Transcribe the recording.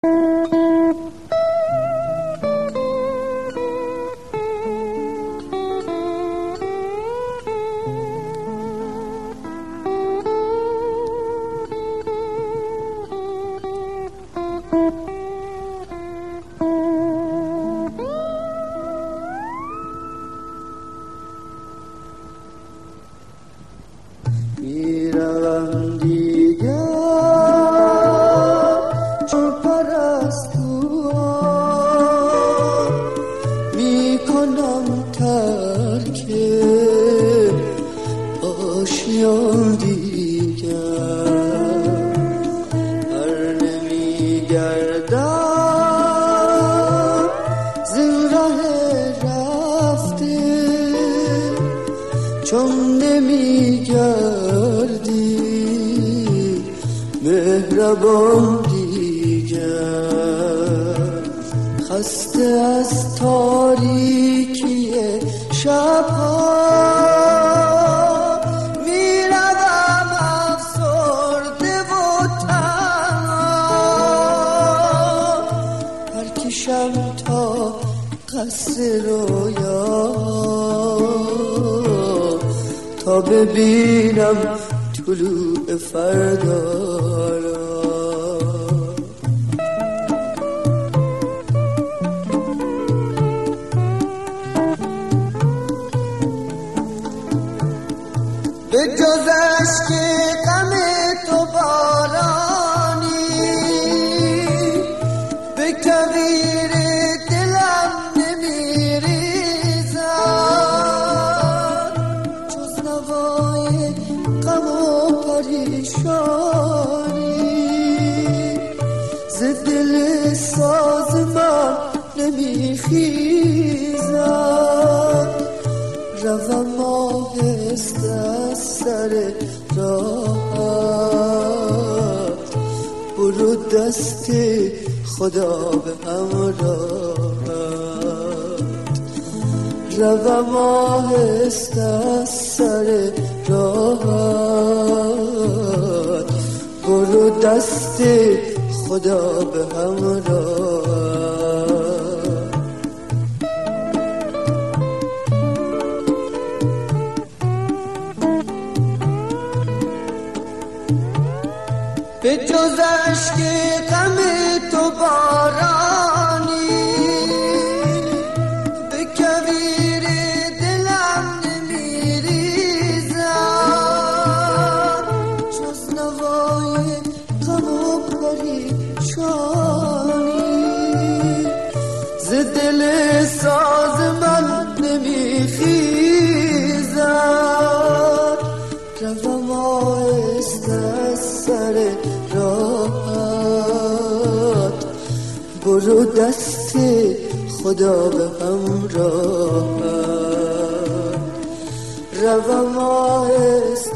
میروم دیگر چون پرستوها، میکنم ترک آشیان دیگر. هر نمیگردم زین راه رفته، چون نمیگردی مهربان دیگر. خسته از تاریکی شبها میروم افسرده و تنها، پرکشم تا قصر رویا تا ببینم طلوع فردا را. به جز اشک غم تو بارانی، به کویر دلم نمیریزد جز نوای غم و پریشانی. ز دل ساز من نمیخیزد، روم آهسته از سر راهت. برو دست خدا به همراهت، روم آهسته از سر راهت. برو دست خدا به همراهت. به جز اشک غم تو بارانی، به کویر دلم نمیریزد جز نوای غم و پریشانی. ز دل ساز من نمیخیزد، روم آهسته از سر راحت. برو دست خدا به همراهت، روم آهسته